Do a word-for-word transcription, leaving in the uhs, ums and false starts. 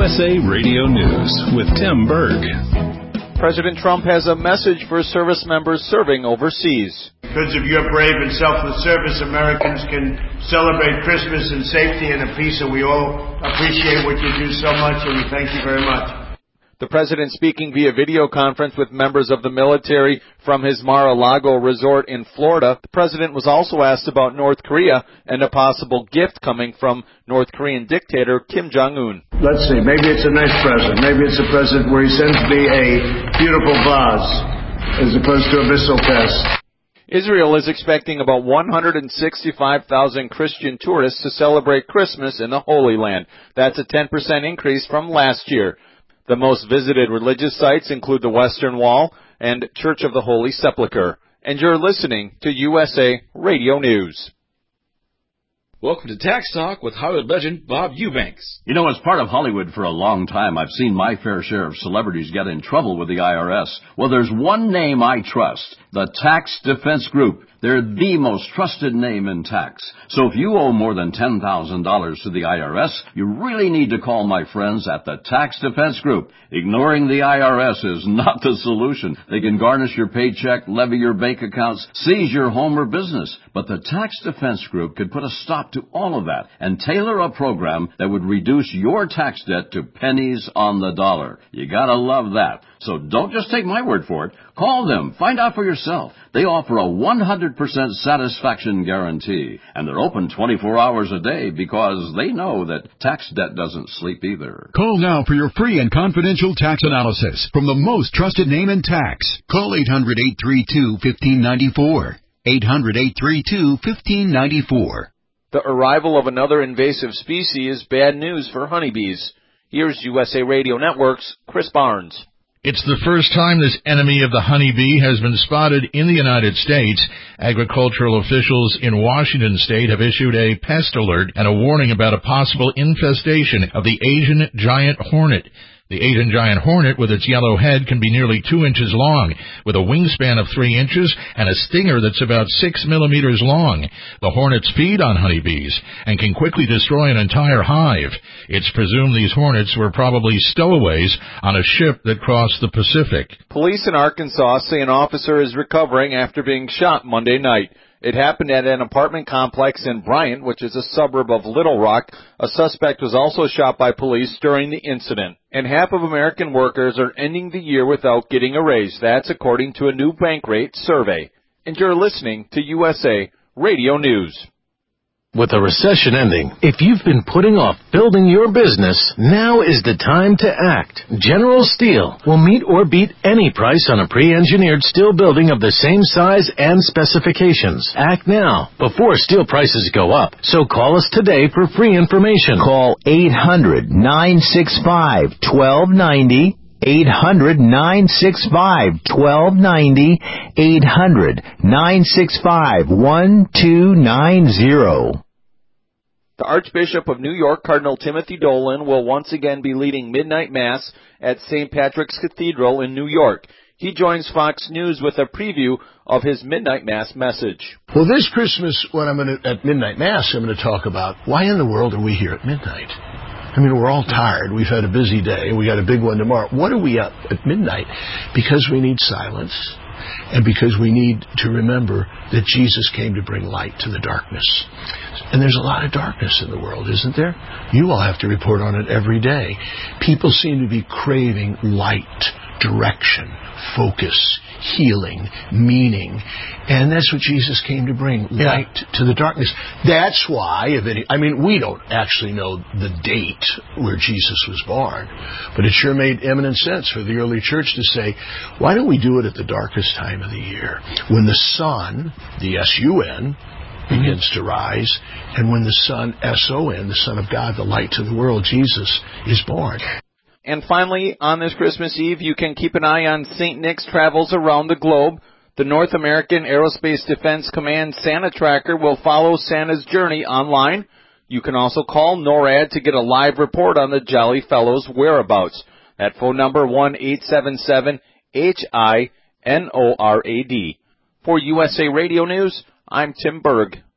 S A Radio News with Tim Berg. President Trump has a message for service members serving overseas. Because of your brave and selfless service, Americans can celebrate Christmas in safety and in peace, and we all appreciate what you do so much, and we thank you very much. The president speaking via video conference with members of the military from his Mar-a-Lago resort in Florida. The president was also asked about North Korea and a possible gift coming from North Korean dictator Kim Jong-un. Let's see, maybe it's a nice present. Maybe it's a present where he sends me a beautiful vase as opposed to a missile test. Israel is expecting about one hundred sixty-five thousand Christian tourists to celebrate Christmas in the Holy Land. That's a ten percent increase from last year. The most visited religious sites include the Western Wall and Church of the Holy Sepulchre. And you're listening to U S A Radio News. Welcome to Tax Talk with Hollywood legend Bob Eubanks. You know, as part of Hollywood for a long time, I've seen my fair share of celebrities get in trouble with the I R S. Well, there's one name I trust, the Tax Defense Group. They're the most trusted name in tax. So if you owe more than ten thousand dollars to the I R S, you really need to call my friends at the Tax Defense Group. Ignoring the I R S is not the solution. They can garnish your paycheck, levy your bank accounts, seize your home or business. But the Tax Defense Group could put a stop to all of that and tailor a program that would reduce your tax debt to pennies on the dollar. You gotta love that. So don't just take my word for it. Call them. Find out for yourself. They offer a one hundred percent satisfaction guarantee. And they're open twenty-four hours a day because they know that tax debt doesn't sleep either. Call now for your free and confidential tax analysis from the most trusted name in tax. Call eight hundred, eight three two, one five nine four. eight hundred, eight three two, one five nine four. The arrival of another invasive species is bad news for honeybees. Here's U S A Radio Network's Chris Barnes. It's the first time this enemy of the honeybee has been spotted in the United States. Agricultural officials in Washington state have issued a pest alert and a warning about a possible infestation of the Asian giant hornet. The Asian giant hornet, with its yellow head, can be nearly two inches long, with a wingspan of three inches and a stinger that's about six millimeters long. The hornets feed on honeybees and can quickly destroy an entire hive. It's presumed these hornets were probably stowaways on a ship that crossed the Pacific. Police in Arkansas say an officer is recovering after being shot Monday night. It happened at an apartment complex in Bryant, which is a suburb of Little Rock. A suspect was also shot by police during the incident. And half of American workers are ending the year without getting a raise. That's according to a new Bankrate survey. And you're listening to U S A Radio News. With the recession ending, if you've been putting off building your business, now is the time to act. General Steel will meet or beat any price on a pre-engineered steel building of the same size and specifications. Act now, before steel prices go up. So call us today for free information. Call eight hundred, nine six five, one two nine zero. eight hundred, nine six five, one two nine zero. eight hundred, nine six five, one two nine zero. The Archbishop of New York, Cardinal Timothy Dolan, will once again be leading midnight mass at Saint Patrick's Cathedral in New York. He joins Fox News with a preview of his midnight mass message. Well, this Christmas, when I'm gonna, at midnight mass, I'm going to talk about why in the world are we here at midnight? I mean, we're all tired. We've had a busy day. We got a big one tomorrow. What are we up at midnight? Because we need silence, and because we need to remember that Jesus came to bring light to the darkness. And there's a lot of darkness in the world, isn't there? You all have to report on it every day. People seem to be craving light, direction, focus, healing, meaning. And that's what Jesus came to bring, light yeah. to the darkness. That's why, if any, I mean, we don't actually know the date where Jesus was born, but it sure made eminent sense for the early church to say, why don't we do it at the darkest time of the year, when the sun, the S U N, begins to rise, and when the sun, S O N, the Son of God, the light to the world, Jesus, is born. And finally, on this Christmas Eve, you can keep an eye on Saint Nick's travels around the globe. The North American Aerospace Defense Command Santa Tracker will follow Santa's journey online. You can also call NORAD to get a live report on the Jolly Fellow's whereabouts. That phone number, one eight seven seven H I N O R A D. For U S A Radio News, I'm Tim Berg.